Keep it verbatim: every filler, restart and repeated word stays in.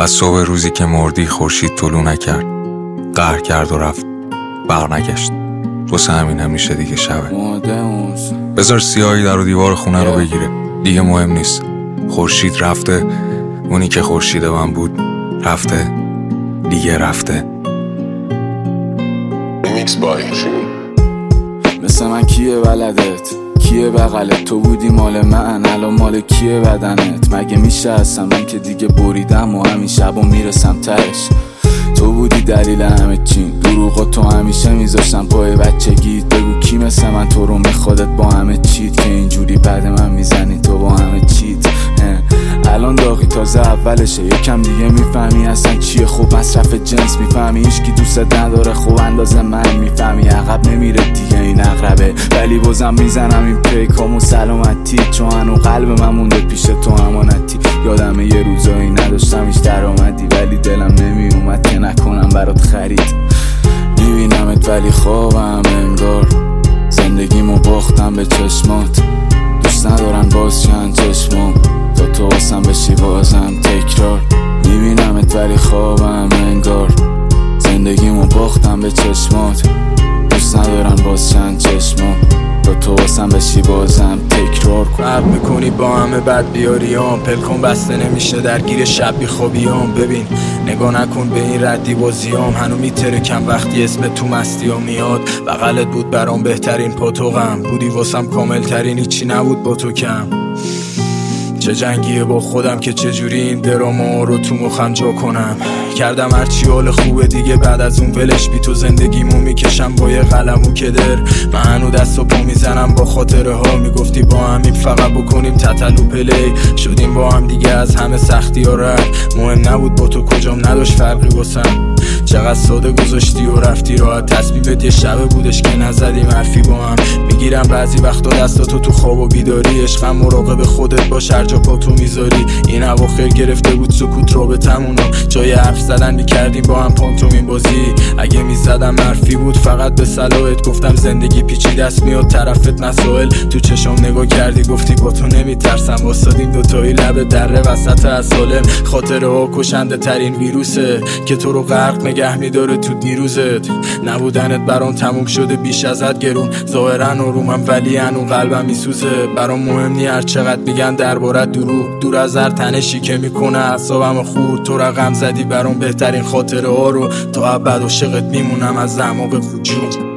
از صبح روزی که مردی خورشید طلوع نکرد، قهر کرد و رفت، برنگشت. واسه همین همیشه دیگه شبه. بذار سیاهی در و دیوار خونه رو بگیره، دیگه مهم نیست. خورشید رفته، اونی که خورشید من بود رفته، دیگه رفته. میکس بای مثل من کیه ولدت، کیه بغلت، تو بودی مال من الان مال کیه بدنت. مگه میشه اصلا من که دیگه بریدم و همین شبا میرسم تهش. تو بودی دلیل همه چین، دروغا تو همیشه میذاشتم پای بچگیت. بگو کی مثل من تو رو میخوادت با همه چیت، که اینجوری بعد من میزنی تو با همه چیت. الان داغی تازه اولشه، یکم دیگه میفهمی اصلا چیه. خوب مصرف جنس میفهمی، هیچکی دوست نداره خوب اندازه من میفهمی. عقب نمیره دیگه این عقربه، ولی بازم میزنم این پیکامو سلامتی، چون هنو قلب من مونده پیش تو امانتی. یادمه یه روزایی نداشتم هیچ درآمدی، ولی دلم نمیومد که نکنم برات خرید. میبینمت ولی خوابم انگار، زندگیمو باختم به چشمات. دوست ندارن باز چند چشمام، تا تو واسم بشی بازم تکرار. میبینمت ولی خوابم انگار، زندگیمو باختم به چشمات. دوست ندارن باز چند چشمام، تا تو واسم بشی بازم تکرار. فرق میکنی با همه بد بیاریام، پلکون بسته نمیشه درگیر شب بی خوابیام. ببین نگاه نکن به این ردی بازیام، هنو میترکم وقتی اسم تو مستی ها میاد. بغلت بود برام بهترین پاتوقم، بودی واسم کامل ترین، هیچی نبود با تو کم. چه جنگیه با خودم که چجوری این دراما رو تو مخم جا کنم. کردم هرچی حال خوبه دیگه، بعد از اون ولش بی تو زندگیمو میکشم با یه قلم و کدر. من هنو دست و پا میزنم با خاطره ها، میگفتی با همین فقط بکنیم تتلو پلی. شدیم با هم دیگه از همه سختی ها رد، مهم نبود با تو کجام نداشت فرقی واسم. چقدر ساده گذاشتی و رفتی راحت، تصمیمت یه شبه بودش که نزدیم حرفی با هم. میگیرم بعضی وقتا دستاتو تو خواب و بیداری، عشقم مراقب خودت باش هر جا پا تو میذاری. این اواخر گرفته بود سکوت رابطمونو، جای حرف زدن میکردیم با هم پانتومین بازی. اگه میزدم حرفی بود فقط به صلاحت، گفتم زندگی پیچیده است میاد طرفت مسائل. تو چشام نگاه کردی گفتی با تو نمیترسم، واسادیم دوتایی لب دره وسط اسالم. خاطره ها کشنده ترین ویروسه که تو رو غرق نگه میداره تو دیروزت. نبودنت برام تموم شده بیش ازت گرون، ظاهرا آرومم ولی هنو قلبم میسوزه. برام مهم نی هر چقدر میگن دربارت دروغ، دور از هر تنشی که میکنه اعصابم خورد. تو رقم زدی برام بهترین خاطره ها رو، تا ابد عاشقت میمونم از اعماق وجود.